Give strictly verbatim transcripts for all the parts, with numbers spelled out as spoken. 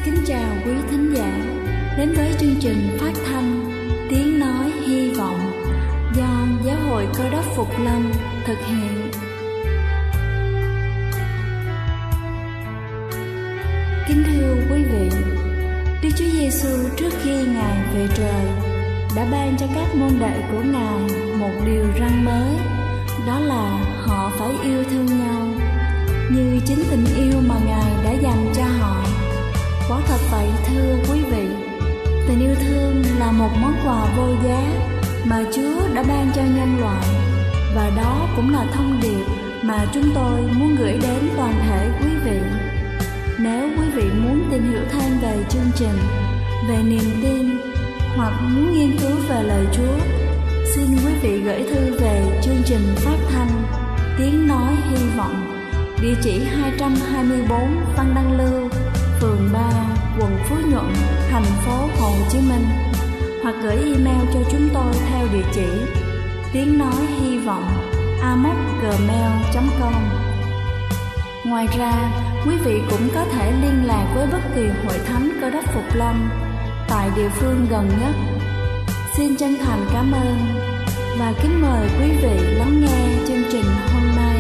kính chào quý thính giả đến với chương trình phát thanh Tiếng Nói Hy Vọng do Giáo hội Cơ Đốc Phục Lâm thực hiện. Kính thưa quý vị, Đức Chúa Giêsu trước khi Ngài về trời đã ban cho các môn đệ của Ngài một điều răn mới, đó là họ phải yêu thương nhau như chính tình yêu mà Ngài đã dành cho họ. Quả thật vậy thưa quý vị, tình yêu thương là một món quà vô giá mà Chúa đã ban cho nhân loại, và đó cũng là thông điệp mà chúng tôi muốn gửi đến toàn thể quý vị. Nếu quý vị muốn tìm hiểu thêm về chương trình, về niềm tin hoặc muốn nghiên cứu về lời Chúa, xin quý vị gửi thư về chương trình phát thanh Tiếng Nói Hy Vọng, địa chỉ hai trăm hai mươi tư Văn Đăng Lưu, phường ba, quận Phú Nhuận, thành phố Hồ Chí Minh, hoặc gửi email cho chúng tôi theo địa chỉ tiếng nói hy vọng a m o c gmail chấm com. Ngoài ra, quý vị cũng có thể liên lạc với bất kỳ hội thánh Cơ Đốc Phục Lâm tại địa phương gần nhất. Xin chân thành cảm ơn và kính mời quý vị lắng nghe chương trình hôm nay.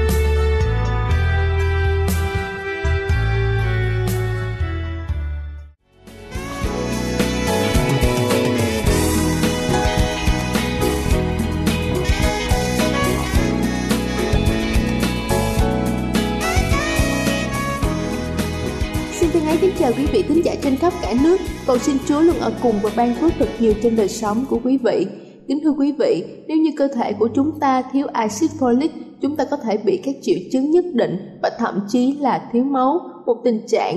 Kính chào quý vị thính giả trên khắp cả nước. Cầu xin Chúa luôn ở cùng và ban phước thật nhiều trên đời sống của quý vị. Kính thưa quý vị, nếu như cơ thể của chúng ta thiếu axit folic, chúng ta có thể bị các triệu chứng nhất định và thậm chí là thiếu máu, một tình trạng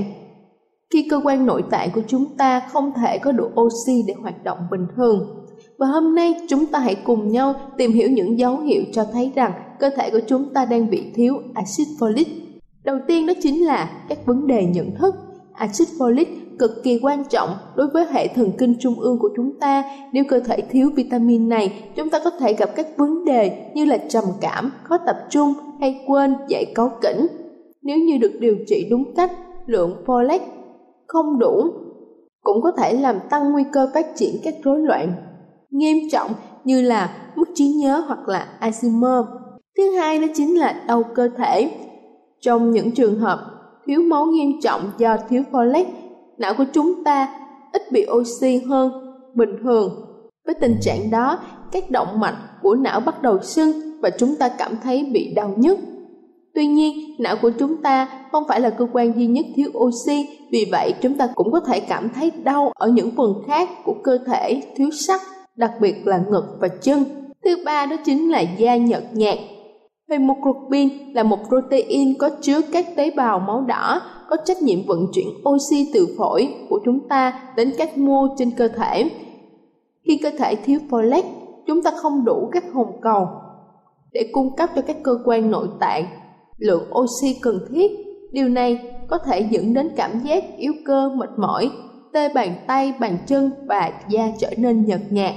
khi cơ quan nội tạng của chúng ta không thể có đủ oxy để hoạt động bình thường. Và hôm nay chúng ta hãy cùng nhau tìm hiểu những dấu hiệu cho thấy rằng cơ thể của chúng ta đang bị thiếu axit folic. Đầu tiên đó chính là các vấn đề nhận thức. Axit folic cực kỳ quan trọng đối với hệ thần kinh trung ương của chúng ta. Nếu cơ thể thiếu vitamin này, chúng ta có thể gặp các vấn đề như là trầm cảm, khó tập trung hay quên, dậy cáu kỉnh. Nếu như được điều trị đúng cách, lượng folate không đủ cũng có thể làm tăng nguy cơ phát triển các rối loạn nghiêm trọng như là mất trí nhớ hoặc là Alzheimer. Thứ hai đó chính là đau cơ thể. Trong những trường hợp thiếu máu nghiêm trọng do thiếu folate, não của chúng ta ít bị oxy hơn bình thường. Với tình trạng đó, các động mạch của não bắt đầu sưng và chúng ta cảm thấy bị đau nhức. Tuy nhiên, não của chúng ta không phải là cơ quan duy nhất thiếu oxy, vì vậy chúng ta cũng có thể cảm thấy đau ở những phần khác của cơ thể thiếu sắt, đặc biệt là ngực và chân. Thứ ba đó chính là da nhợt nhạt. Hemoglobin là một protein có chứa các tế bào máu đỏ, có trách nhiệm vận chuyển oxy từ phổi của chúng ta đến các mô trên cơ thể. Khi cơ thể thiếu folate, chúng ta không đủ các hồng cầu để cung cấp cho các cơ quan nội tạng lượng oxy cần thiết. Điều này có thể dẫn đến cảm giác yếu cơ, mệt mỏi, tê bàn tay, bàn chân và da trở nên nhợt nhạt.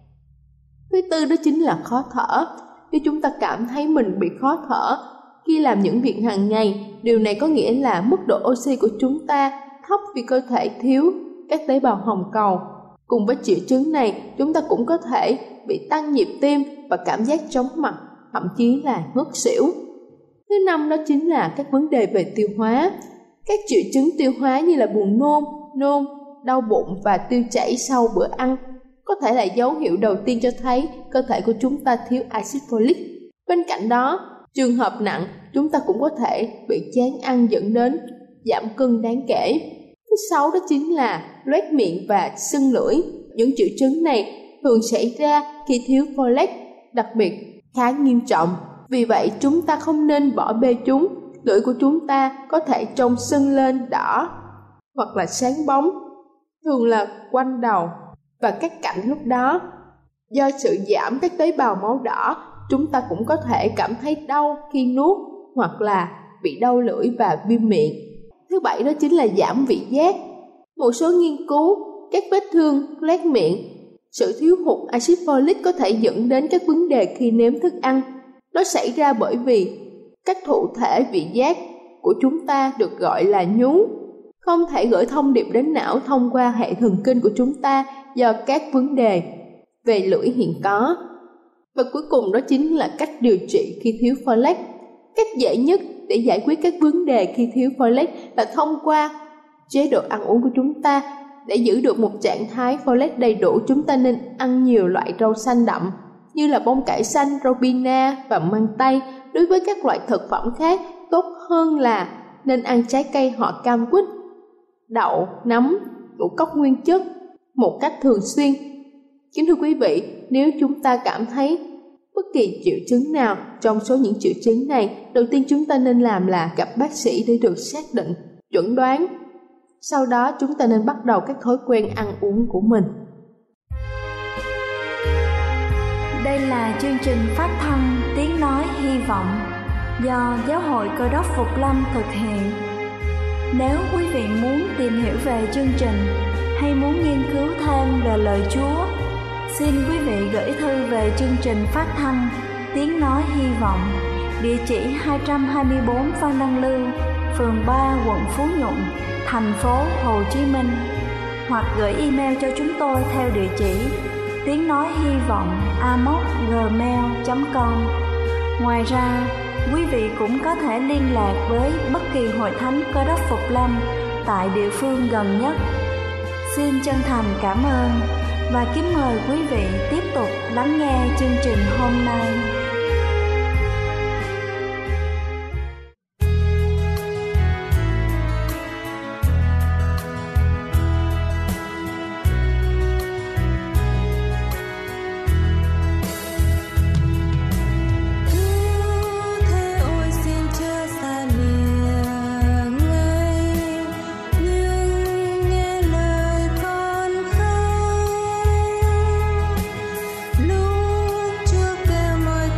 Thứ tư đó chính là khó thở. Khi chúng ta cảm thấy mình bị khó thở khi làm những việc hàng ngày, điều này có nghĩa là mức độ oxy của chúng ta thấp vì cơ thể thiếu các tế bào hồng cầu. Cùng với triệu chứng này, chúng ta cũng có thể bị tăng nhịp tim và cảm giác chóng mặt, thậm chí là ngất xỉu. Thứ năm đó chính là các vấn đề về tiêu hóa. Các triệu chứng tiêu hóa như là buồn nôn, nôn, đau bụng và tiêu chảy sau bữa ăn có thể là dấu hiệu đầu tiên cho thấy cơ thể của chúng ta thiếu axit folic. Bên cạnh đó, trường hợp nặng, chúng ta cũng có thể bị chán ăn dẫn đến giảm cân đáng kể. Thứ sáu đó chính là loét miệng và sưng lưỡi. Những triệu chứng này thường xảy ra khi thiếu folate, đặc biệt khá nghiêm trọng. Vì vậy, chúng ta không nên bỏ bê chúng. Lưỡi của chúng ta có thể trông sưng lên đỏ hoặc là sáng bóng, thường là quanh đầu và các cạnh lúc đó. Do sự giảm các tế bào máu đỏ, chúng ta cũng có thể cảm thấy đau khi nuốt hoặc là bị đau lưỡi và viêm miệng. Thứ bảy đó chính là giảm vị giác. Một số nghiên cứu, các vết thương, loét miệng, sự thiếu hụt axit folic có thể dẫn đến các vấn đề khi nếm thức ăn. Nó xảy ra bởi vì các thụ thể vị giác của chúng ta được gọi là nhú không thể gửi thông điệp đến não thông qua hệ thần kinh của chúng ta do các vấn đề về lưỡi hiện có. Và cuối cùng đó chính là cách điều trị khi thiếu folate. Cách dễ nhất để giải quyết các vấn đề khi thiếu folate là thông qua chế độ ăn uống của chúng ta. Để giữ được một trạng thái folate đầy đủ, chúng ta nên ăn nhiều loại rau xanh đậm như là bông cải xanh, rau bina và măng tây. Đối với các loại thực phẩm khác, tốt hơn là nên ăn trái cây họ cam quýt, đậu, nấm, ngũ cốc nguyên chất một cách thường xuyên. Kính thưa quý vị, nếu chúng ta cảm thấy bất kỳ triệu chứng nào trong số những triệu chứng này, đầu tiên chúng ta nên làm là gặp bác sĩ để được xác định, chẩn đoán. Sau đó chúng ta nên bắt đầu các thói quen ăn uống của mình. Đây là chương trình phát thanh Tiếng Nói Hy Vọng do Giáo hội Cơ đốc Phục Lâm thực hiện. Nếu quý vị muốn tìm hiểu về chương trình hay muốn nghiên cứu thêm về lời Chúa, xin quý vị gửi thư về chương trình phát thanh Tiếng Nói Hy Vọng, địa chỉ hai trăm hai mươi bốn Phan Đăng Lưu, phường ba, quận Phú Nhuận, thành phố Hồ Chí Minh, hoặc gửi email cho chúng tôi theo địa chỉ tiếng nói hy vọng a m o s gmail chấm com. Ngoài ra, quý vị cũng có thể liên lạc với bất kỳ hội thánh Cơ đốc Phục Lâm tại địa phương gần nhất. Xin chân thành cảm ơn và kính mời quý vị tiếp tục lắng nghe chương trình hôm nay. Lúc trước em ơi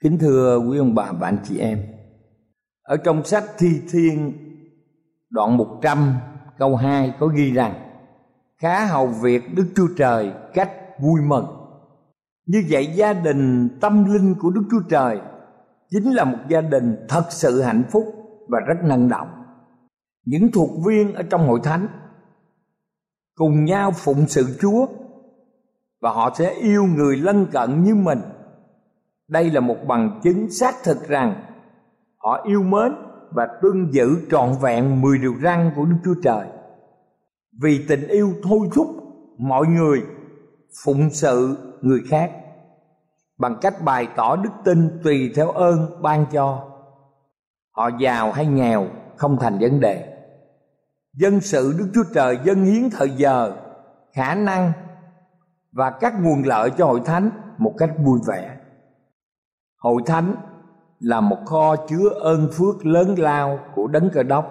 Kính thưa quý ông bà và anh chị em, ở trong sách Thi Thiên đoạn một trăm câu hai có ghi rằng: khá hầu việc Đức Chúa Trời cách vui mừng. Như vậy, gia đình tâm linh của Đức Chúa Trời chính là một gia đình thật sự hạnh phúc và rất năng động. Những thuộc viên ở trong hội thánh cùng nhau phụng sự Chúa, và họ sẽ yêu người lân cận như mình. Đây là một bằng chứng xác thực rằng họ yêu mến và tuân giữ trọn vẹn mười điều răn của Đức Chúa Trời. Vì tình yêu thôi thúc mọi người phụng sự người khác bằng cách bày tỏ đức tin tùy theo ơn ban cho. Họ giàu hay nghèo không thành vấn đề. Dân sự Đức Chúa Trời dâng hiến thời giờ, khả năng và các nguồn lợi cho hội thánh một cách vui vẻ. Hội thánh là một kho chứa ơn phước lớn lao của Đấng Cơ Đốc,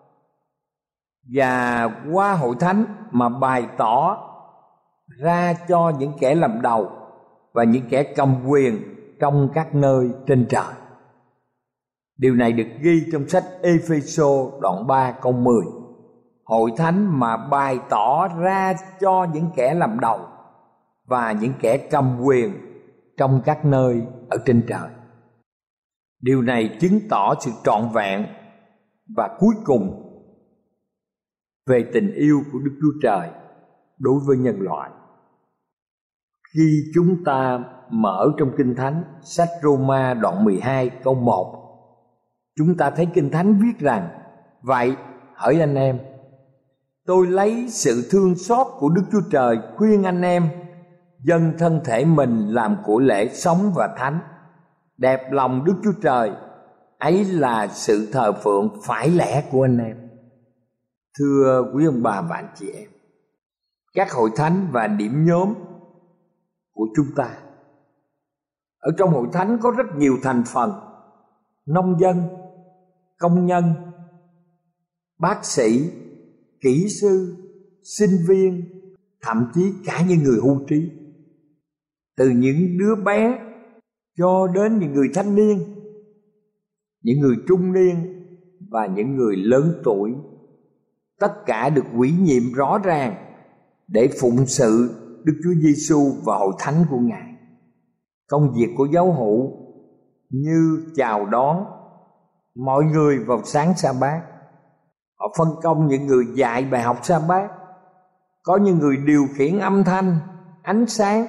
và qua hội thánh mà bày tỏ ra cho những kẻ làm đầu và những kẻ cầm quyền trong các nơi trên trời. Điều này được ghi trong sách Ê-phê-sô đoạn ba câu mười. Hội thánh mà bày tỏ ra cho những kẻ làm đầu và những kẻ cầm quyền trong các nơi ở trên trời. Điều này chứng tỏ sự trọn vẹn và cuối cùng về tình yêu của Đức Chúa Trời đối với nhân loại. Khi chúng ta mở trong Kinh Thánh sách Rô-ma đoạn mười hai câu một, chúng ta thấy Kinh Thánh viết rằng: vậy hỡi anh em, tôi lấy sự thương xót của Đức Chúa Trời khuyên anh em dâng thân thể mình làm của lễ sống và thánh, đẹp lòng Đức Chúa Trời, ấy là sự thờ phượng phải lẽ của anh em. Thưa quý ông bà và anh chị em, các hội thánh và điểm nhóm của chúng ta, ở trong hội thánh có rất nhiều thành phần: nông dân, công nhân, bác sĩ, kỹ sư, sinh viên, thậm chí cả những người hưu trí. Từ những đứa bé cho đến những người thanh niên, những người trung niên và những người lớn tuổi, tất cả được ủy nhiệm rõ ràng để phụng sự Đức Chúa Giêsu và hội thánh của Ngài. Công việc của giáo hữu như chào đón mọi người vào sáng sa bát. Họ phân công những người dạy bài học sa bát, có những người điều khiển âm thanh, ánh sáng,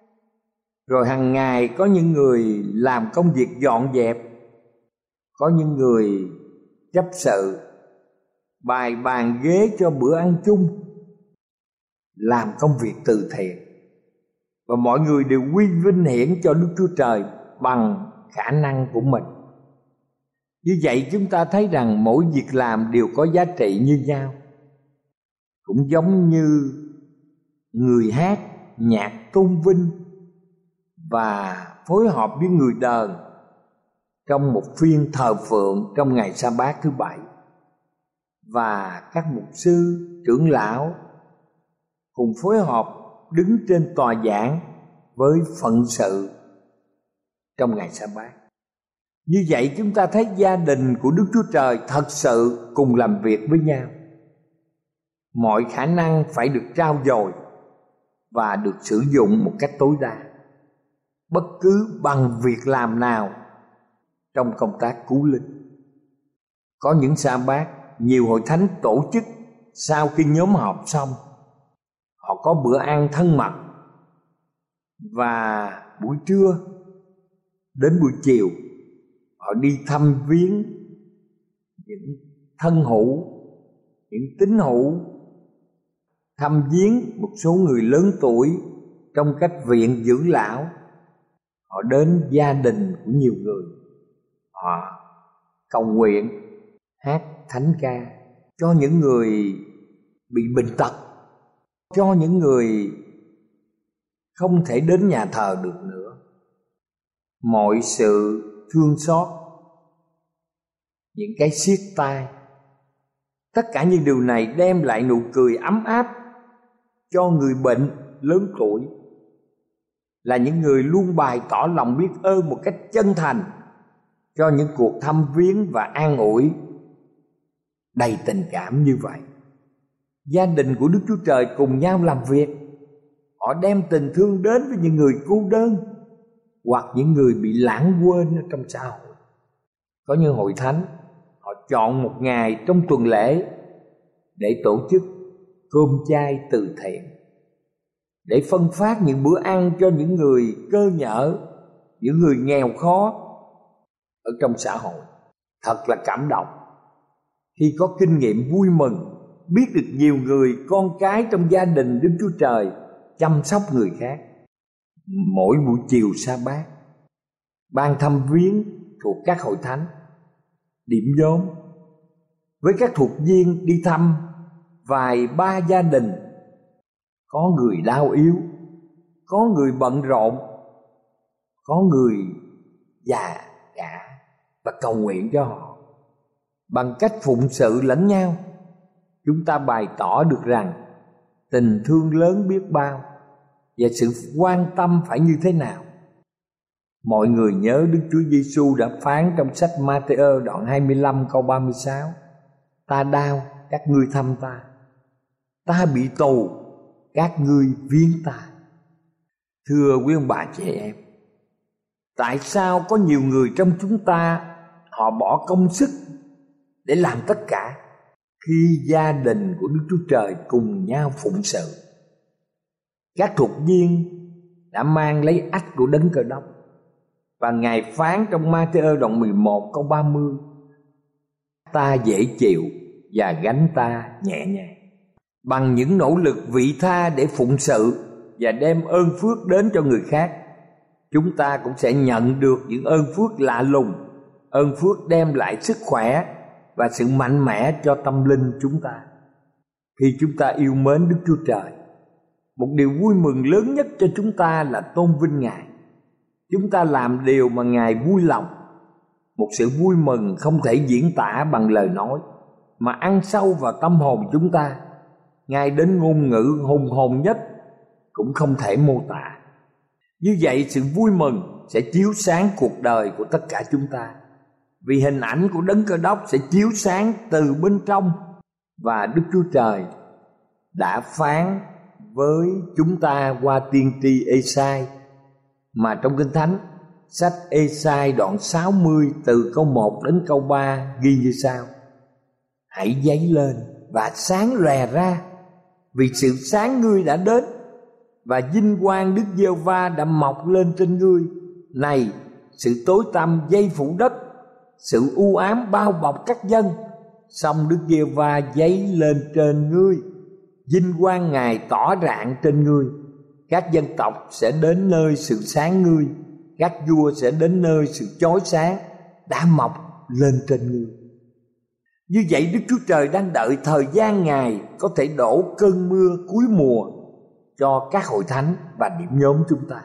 rồi hàng ngày có những người làm công việc dọn dẹp, có những người chấp sự, bày bàn ghế cho bữa ăn chung, làm công việc từ thiện, và mọi người đều quy vinh hiển cho Đức Chúa Trời bằng khả năng của mình. Như vậy chúng ta thấy rằng mỗi việc làm đều có giá trị như nhau. Cũng giống như người hát nhạc tôn vinh và phối hợp với người đờn trong một phiên thờ phượng trong ngày sa bát thứ bảy, và các mục sư, trưởng lão cùng phối hợp đứng trên tòa giảng với phận sự trong ngày sa bát. Như vậy chúng ta thấy gia đình của Đức Chúa Trời thật sự cùng làm việc với nhau. Mọi khả năng phải được trao dồi và được sử dụng một cách tối đa, bất cứ bằng việc làm nào trong công tác cứu linh. Có những sa bát nhiều hội thánh tổ chức sau khi nhóm họp xong, họ có bữa ăn thân mật, và buổi trưa đến buổi chiều họ đi thăm viếng những thân hữu, những tín hữu, thăm viếng một số người lớn tuổi trong các viện dưỡng lão. Họ đến gia đình của nhiều người, họ cầu nguyện, hát thánh ca cho những người bị bệnh tật, cho những người không thể đến nhà thờ được nữa. Mọi sự thương xót, những cái siết tay, tất cả những điều này đem lại nụ cười ấm áp cho người bệnh lớn tuổi, là những người luôn bày tỏ lòng biết ơn một cách chân thành cho những cuộc thăm viếng và an ủi đầy tình cảm như vậy. Gia đình của Đức Chúa Trời cùng nhau làm việc. Họ đem tình thương đến với những người cô đơn hoặc những người bị lãng quên ở trong xã hội. Có những hội thánh họ chọn một ngày trong tuần lễ để tổ chức cơm chay từ thiện, để phân phát những bữa ăn cho những người cơ nhở, những người nghèo khó ở trong xã hội. Thật là cảm động khi có kinh nghiệm vui mừng biết được nhiều người con cái trong gia đình Đức Chúa Trời chăm sóc người khác. Mỗi buổi chiều sa bát, ban thăm viếng thuộc các hội thánh điểm nhóm với các thuộc viên đi thăm vài ba gia đình. Có người đau yếu, có người bận rộn, có người già cả, và cầu nguyện cho họ. Bằng cách phụng sự lẫn nhau, chúng ta bày tỏ được rằng tình thương lớn biết bao và sự quan tâm phải như thế nào. Mọi người nhớ Đức Chúa Giêsu đã phán trong sách Ma-thi-ơ đoạn hai mươi lăm câu ba mươi sáu: Ta đau, các ngươi thăm ta; ta bị tù, các ngươi viếng ta. Thưa quý ông bà chị em, tại sao có nhiều người trong chúng ta họ bỏ công sức để làm tất cả khi gia đình của Đức Chúa Trời cùng nhau phụng sự? Các thuộc viên đã mang lấy ách của Đấng Cơ Đốc, và Ngài phán trong Ma-thi-ơ đoạn mười một câu ba mươi: Ta dễ chịu và gánh ta nhẹ nhàng. Bằng những nỗ lực vị tha để phụng sự và đem ơn phước đến cho người khác, chúng ta cũng sẽ nhận được những ơn phước lạ lùng, ơn phước đem lại sức khỏe và sự mạnh mẽ cho tâm linh chúng ta. Khi chúng ta yêu mến Đức Chúa Trời, một điều vui mừng lớn nhất cho chúng ta là tôn vinh Ngài. Chúng ta làm điều mà Ngài vui lòng, một sự vui mừng không thể diễn tả bằng lời nói, mà ăn sâu vào tâm hồn chúng ta, ngay đến ngôn ngữ hùng hồn nhất cũng không thể mô tả. Như vậy, sự vui mừng sẽ chiếu sáng cuộc đời của tất cả chúng ta, vì hình ảnh của Đấng Cơ Đốc sẽ chiếu sáng từ bên trong. Và Đức Chúa Trời đã phán với chúng ta qua tiên tri Ê-sai, mà trong Kinh Thánh, sách Ê-sai đoạn sáu mươi từ câu một đến câu ba ghi như sau: Hãy dấy lên và sáng lòe ra, vì sự sáng ngươi đã đến, và vinh quang Đức Giê-hô-va đã mọc lên trên ngươi. Này, sự tối tăm dây phủ đất, sự u ám bao bọc các dân, song Đức Giê-hô-va dấy lên trên ngươi, vinh quang Ngài tỏ rạng trên ngươi. Các dân tộc sẽ đến nơi sự sáng ngươi, các vua sẽ đến nơi sự chói sáng đã mọc lên trên ngươi. Như vậy, Đức Chúa Trời đang đợi thời gian Ngài có thể đổ cơn mưa cuối mùa cho các hội thánh và điểm nhóm chúng ta.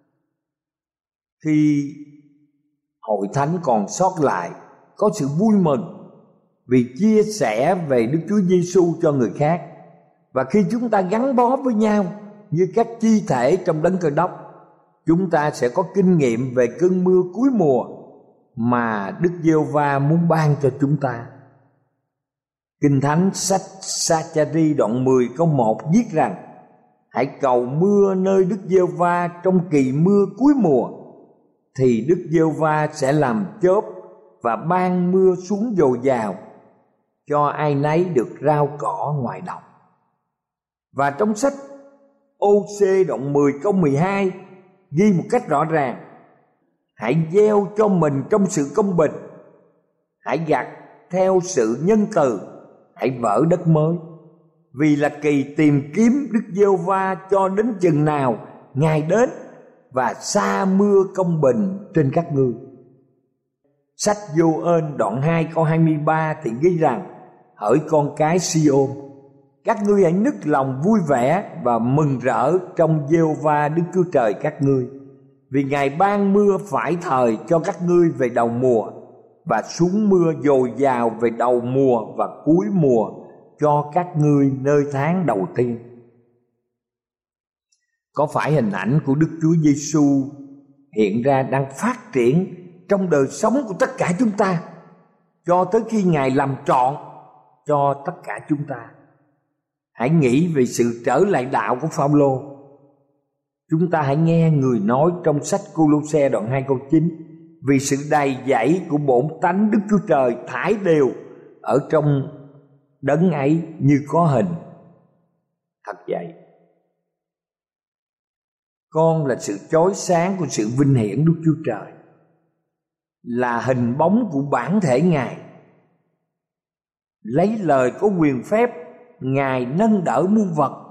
Khi hội thánh còn sót lại có sự vui mừng vì chia sẻ về Đức Chúa Giêsu cho người khác, và khi chúng ta gắn bó với nhau như các chi thể trong Đấng Cơ Đốc, chúng ta sẽ có kinh nghiệm về cơn mưa cuối mùa mà Đức Giê-hô-va muốn ban cho chúng ta. Kinh Thánh sách Sa-cha-ri đoạn mười câu một viết rằng: Hãy cầu mưa nơi Đức Giê-hô-va trong kỳ mưa cuối mùa, thì Đức Giê-hô-va sẽ làm chớp và ban mưa xuống dồi dào, cho ai nấy được rau cỏ ngoài đồng. Và trong sách Ô-xê đoạn mười câu mười hai ghi một cách rõ ràng: Hãy gieo cho mình trong sự công bình, hãy gặt theo sự nhân từ, hãy vỡ đất mới, vì là kỳ tìm kiếm Đức Giê-hô-va cho đến chừng nào Ngài đến và sa mưa công bình trên các ngươi. Sách Giô-ên đoạn hai câu hai mươi ba thì ghi rằng: Hỡi con cái Si-ôn, các ngươi hãy nức lòng vui vẻ và mừng rỡ trong Giê-hô-va Đức Chúa Trời các ngươi, vì Ngài ban mưa phải thời cho các ngươi về đầu mùa, và xuống mưa dồi dào về đầu mùa và cuối mùa cho các ngươi nơi tháng đầu tiên. Có phải hình ảnh của Đức Chúa Giêsu hiện ra đang phát triển trong đời sống của tất cả chúng ta cho tới khi Ngài làm trọn cho tất cả chúng ta? Hãy nghĩ về sự trở lại đạo của Phao-lô. Chúng ta hãy nghe người nói trong sách Cô-lô-se đoạn hai câu chín: vì sự đầy dẫy của bổn tánh Đức Chúa Trời thải đều ở trong đấng ấy như có hình. Thật vậy, con là sự chói sáng của sự vinh hiển Đức Chúa Trời, là hình bóng của bản thể Ngài. Lấy lời có quyền phép, Ngài nâng đỡ muôn vật.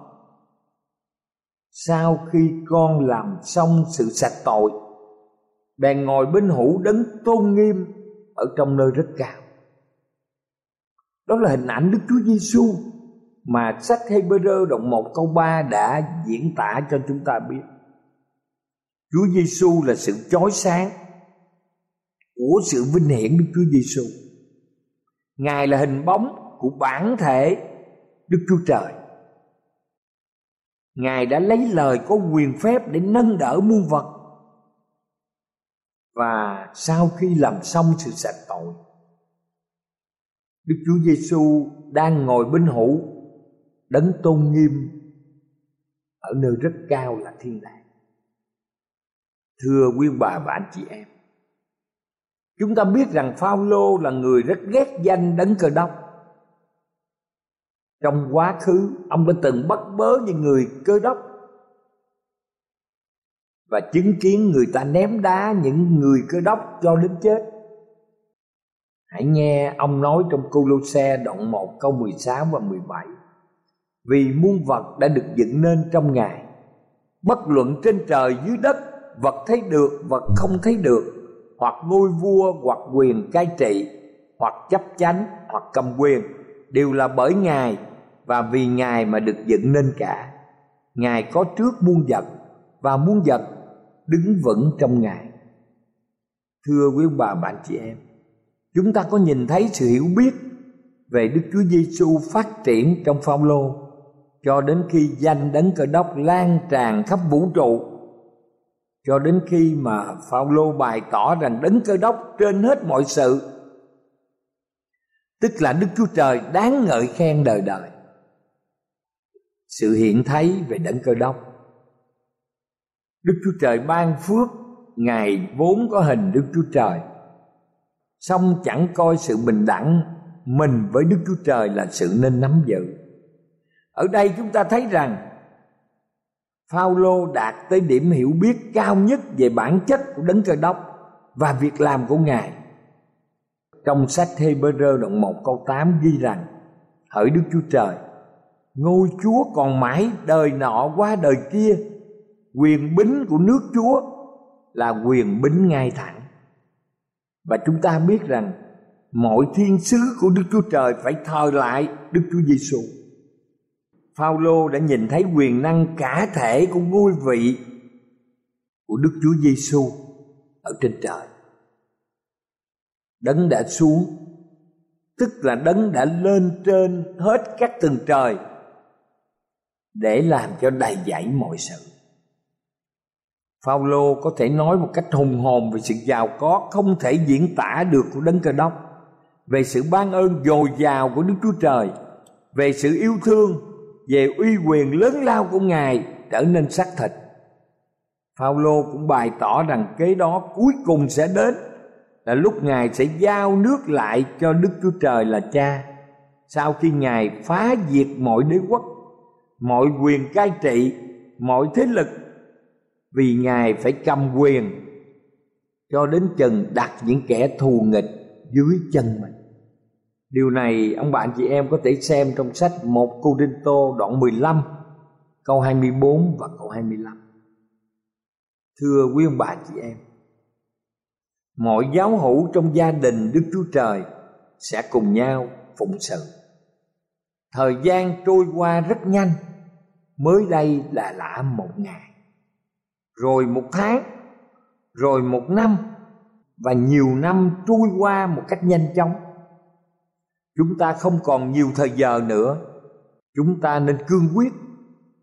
Sau khi con làm xong sự sạch tội, bèn ngồi bên hữu đấng tôn nghiêm ở trong nơi rất cao. Đó là hình ảnh Đức Chúa Giêsu mà sách Hê-bơ-rơ đoạn một câu ba đã diễn tả cho chúng ta biết. Chúa Giêsu là sự chói sáng của sự vinh hiển Đức Chúa Giêsu. Ngài là hình bóng của bản thể Đức Chúa Trời. Ngài đã lấy lời có quyền phép để nâng đỡ muôn vật. Và sau khi làm xong sự sạch tội, Đức Chúa Giêsu đang ngồi bên hữu đấng tôn nghiêm ở nơi rất cao là thiên đàng. Thưa quý bà và anh chị em, chúng ta biết rằng Phao-lô là người rất ghét danh đấng Cơ Đốc. Trong quá khứ, ông đã từng bắt bớ những người Cơ Đốc và chứng kiến người ta ném đá những người Cơ Đốc cho đến chết. Hãy nghe ông nói trong Cô-lô-se đoạn một câu mười sáu và mười bảy: vì muôn vật đã được dựng nên trong Ngài, bất luận trên trời dưới đất, vật thấy được, vật không thấy được, hoặc ngôi vua, hoặc quyền cai trị, hoặc chấp chánh, hoặc cầm quyền, đều là bởi Ngài và vì Ngài mà được dựng nên cả. Ngài có trước muôn vật và muôn vật đứng vững trong Ngài. Thưa quý bà và anh chị em, chúng ta có nhìn thấy sự hiểu biết về Đức Chúa Giêsu phát triển trong Phao-lô cho đến khi danh đấng Cơ Đốc lan tràn khắp vũ trụ, cho đến khi mà Phao-lô bày tỏ rằng đấng Cơ Đốc trên hết mọi sự, tức là Đức Chúa Trời đáng ngợi khen đời đời. Sự hiện thấy về đấng Cơ Đốc: Đức Chúa Trời ban phước, Ngài vốn có hình Đức Chúa Trời, song chẳng coi sự bình đẳng mình với Đức Chúa Trời là sự nên nắm giữ. Ở đây chúng ta thấy rằng Phao-lô đạt tới điểm hiểu biết cao nhất về bản chất của đấng Cơ Đốc và việc làm của Ngài. Trong sách Hê-bơ-rơ đoạn một câu tám ghi rằng: hỡi Đức Chúa Trời, ngôi Chúa còn mãi đời nọ qua đời kia, quyền bính của nước Chúa là quyền bính ngay thẳng. Và chúng ta biết rằng mọi thiên sứ của Đức Chúa Trời phải thờ lại Đức Chúa Giêsu. Phao-lô đã nhìn thấy quyền năng cả thể của ngôi vị của Đức Chúa Giêsu ở trên trời. Đấng đã xuống, tức là đấng đã lên trên hết các tầng trời để làm cho đầy dẫy mọi sự. Phao-lô có thể nói một cách hùng hồn về sự giàu có không thể diễn tả được của đấng Cơ Đốc, về sự ban ơn dồi dào của Đức Chúa Trời, về sự yêu thương, về uy quyền lớn lao của Ngài trở nên xác thịt. Phao-lô cũng bày tỏ rằng kế đó cuối cùng sẽ đến, là lúc Ngài sẽ giao nước lại cho Đức Chúa Trời là Cha, sau khi Ngài phá diệt mọi đế quốc, mọi quyền cai trị, mọi thế lực, vì Ngài phải cầm quyền cho đến chừng đặt những kẻ thù nghịch dưới chân mình. Điều này ông bạn chị em có thể xem trong sách một Cô-rinh-tô đoạn mười lăm câu hai mươi bốn và câu hai mươi lăm. Thưa quý ông bà chị em, mọi giáo hữu trong gia đình Đức Chúa Trời sẽ cùng nhau phụng sự. Thời gian trôi qua rất nhanh, mới đây là lạ một ngày, rồi một tháng, rồi một năm, và nhiều năm trôi qua một cách nhanh chóng. Chúng ta không còn nhiều thời giờ nữa. Chúng ta nên cương quyết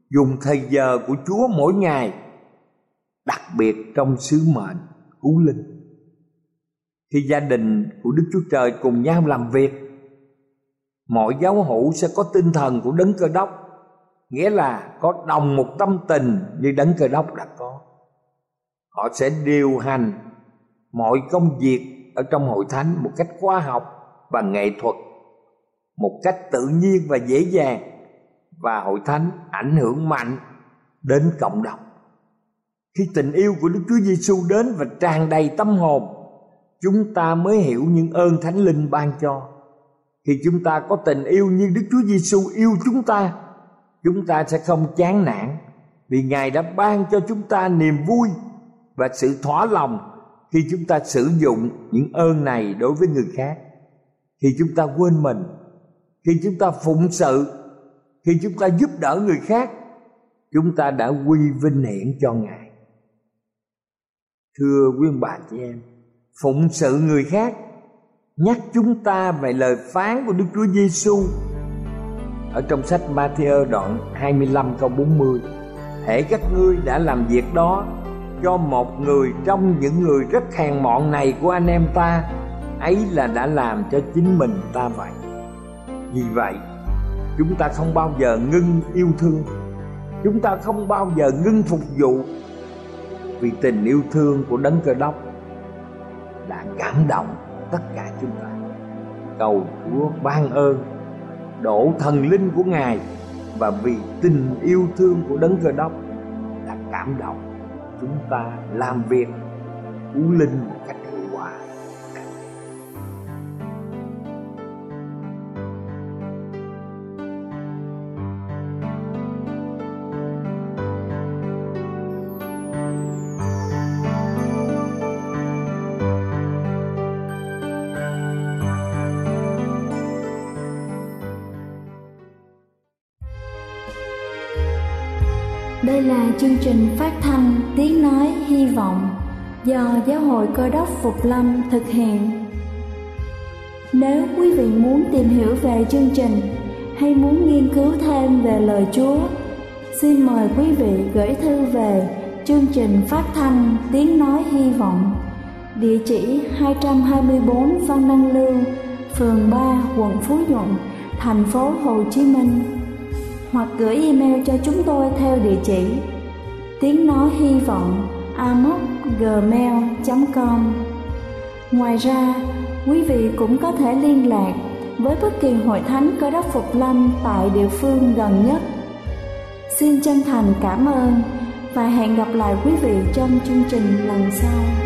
dùng thời giờ của Chúa mỗi ngày, đặc biệt trong sứ mệnh cứu linh. Khi gia đình của Đức Chúa Trời cùng nhau làm việc, mọi giáo hữu sẽ có tinh thần của Đấng Cơ Đốc, nghĩa là có đồng một tâm tình như Đấng Cơ Đốc đã có. Họ sẽ điều hành mọi công việc ở trong hội thánh một cách khoa học và nghệ thuật, một cách tự nhiên và dễ dàng, và hội thánh ảnh hưởng mạnh đến cộng đồng. Khi tình yêu của Đức Chúa Giêsu đến và tràn đầy tâm hồn, chúng ta mới hiểu những ơn Thánh Linh ban cho. Khi chúng ta có tình yêu như Đức Chúa Giêsu yêu chúng ta, chúng ta sẽ không chán nản, vì Ngài đã ban cho chúng ta niềm vui và sự thỏa lòng khi chúng ta sử dụng những ơn này đối với người khác. Khi chúng ta quên mình, khi chúng ta phụng sự, khi chúng ta giúp đỡ người khác, chúng ta đã quy vinh hiển cho Ngài. Thưa quý ông bà chị em, phụng sự người khác nhắc chúng ta về lời phán của Đức Chúa Giêsu ở trong sách Ma-thi-ơ đoạn hai mươi lăm câu bốn mươi: hễ các ngươi đã làm việc đó cho một người trong những người rất hèn mọn này của anh em ta, ấy là đã làm cho chính mình ta vậy. Vì vậy, chúng ta không bao giờ ngưng yêu thương, chúng ta không bao giờ ngưng phục vụ, vì tình yêu thương của Đấng Cơ Đốc đã cảm động tất cả chúng ta. Cầu Chúa ban ơn đổ thần linh của Ngài, và vì tình yêu thương của Đấng Cơ Đốc đã cảm động chúng ta làm việc cứu linh một cách hiệu quả. Đây là chương trình phát thanh Tiếng Nói Hy Vọng do Giáo hội Cơ Đốc Phục Lâm thực hiện. Nếu quý vị muốn tìm hiểu về chương trình hay muốn nghiên cứu thêm về lời Chúa, xin mời quý vị gửi thư về chương trình phát thanh Tiếng Nói Hy Vọng, địa chỉ hai trăm hai mươi bốn Văn Đăng Lưu, phường ba, quận Phú Nhuận, thành phố Hồ Chí Minh, hoặc gửi email cho chúng tôi theo địa chỉ tiếng nói hy vọng a m o c gmail chấm com. Ngoài ra, quý vị cũng có thể liên lạc với bất kỳ hội thánh Cơ Đốc Phục Lâm tại địa phương gần nhất. Xin chân thành cảm ơn và hẹn gặp lại quý vị trong chương trình lần sau.